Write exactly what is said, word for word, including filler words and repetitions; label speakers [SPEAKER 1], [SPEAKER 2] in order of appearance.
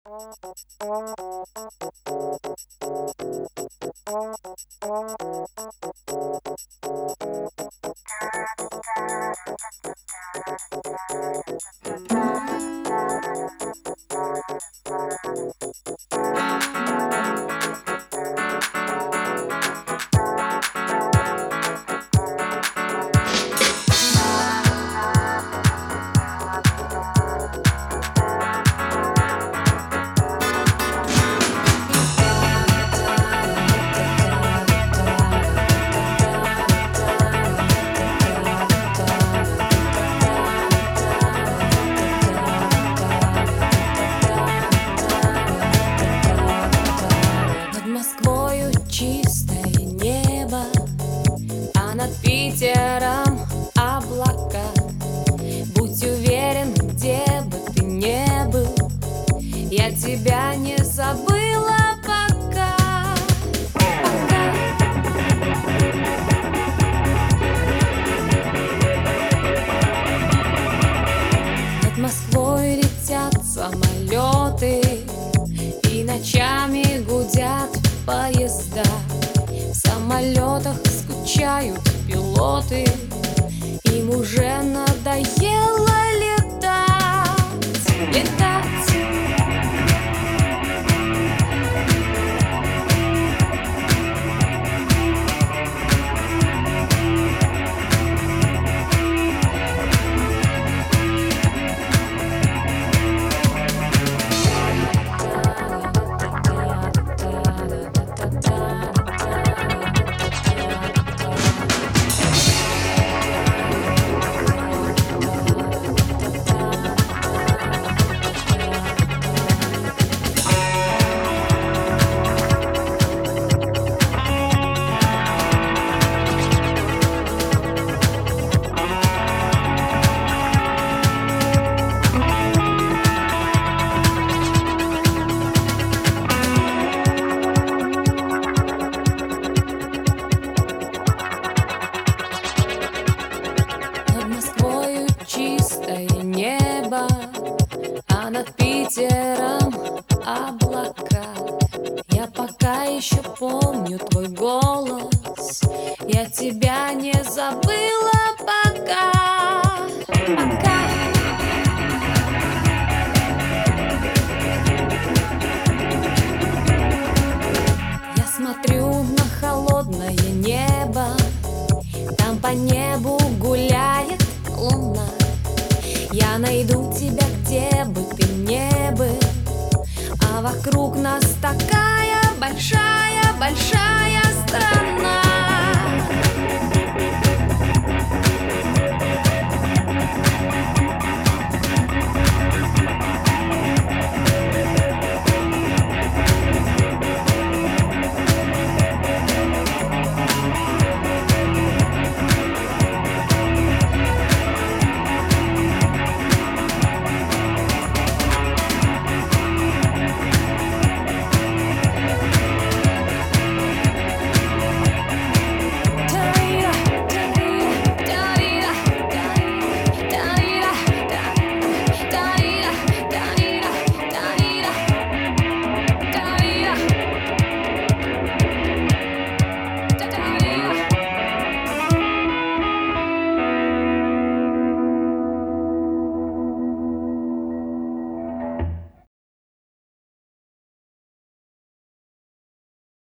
[SPEAKER 1] Над Москвою чистое небо, а над Питером облака. Будь уверен, где бы ты не был, я тебя не забыла пока. Пока. Над Москвой летят самолеты, и ночами гудят поезда. В самолетах скучают пилоты, им уже надоело летать, летать. Чистое небо, а над Питером облака. Я пока еще помню твой голос, я тебя не забыла пока. Пока. Я смотрю на холодное небо, там по небу гуляет луна. Я найду тебя, где бы ты не был, а вокруг нас такая большая, большая страна.